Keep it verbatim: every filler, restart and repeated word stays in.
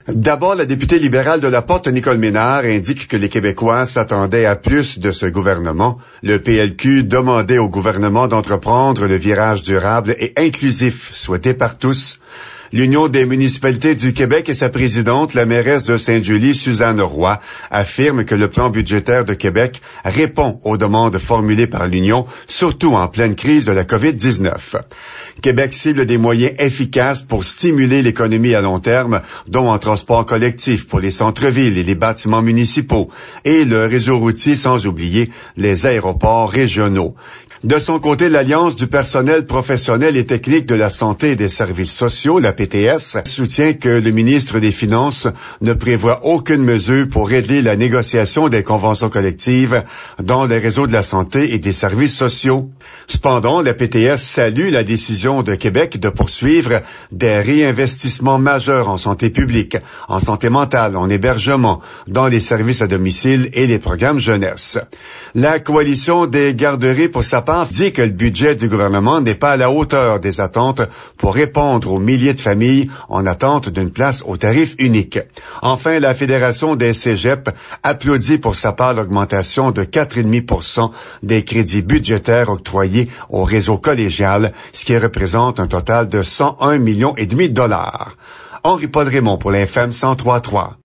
D'abord, la députée libérale de la Porte, Nicole Ménard, indique que les Québécois s'attendaient à plus de ce gouvernement. Le P L Q demandait au gouvernement d'entreprendre le virage durable et inclusif souhaité par tous. L'Union des municipalités du Québec et sa présidente, la mairesse de Sainte-Julie, Suzanne Roy, affirme que le plan budgétaire de Québec répond aux demandes formulées par l'Union, surtout en pleine crise de la covid dix-neuf. Québec cible des moyens efficaces pour stimuler l'économie à long terme, dont en transport collectif pour les centres-villes et les bâtiments municipaux, et le réseau routier, sans oublier les aéroports régionaux. De son côté, l'Alliance du personnel professionnel et technique de la santé et des services sociaux, la P T S, soutient que le ministre des Finances ne prévoit aucune mesure pour régler la négociation des conventions collectives dans les réseaux de la santé et des services sociaux. Cependant, la P T S salue la décision de Québec de poursuivre des réinvestissements majeurs en santé publique, en santé mentale, en hébergement, dans les services à domicile et les programmes jeunesse. La coalition des garderies, pour sa part, dit que le budget du gouvernement n'est pas à la hauteur des attentes pour répondre aux milliers de familles en attente d'une place au tarif unique. Enfin, la Fédération des cégeps applaudit pour sa part l'augmentation de quatre virgule cinq pour cent des crédits budgétaires octroyés au réseau collégial, ce qui représente un total de cent un millions et demi de dollars. Henri Paul Raymond pour l'F M cent trois point trois.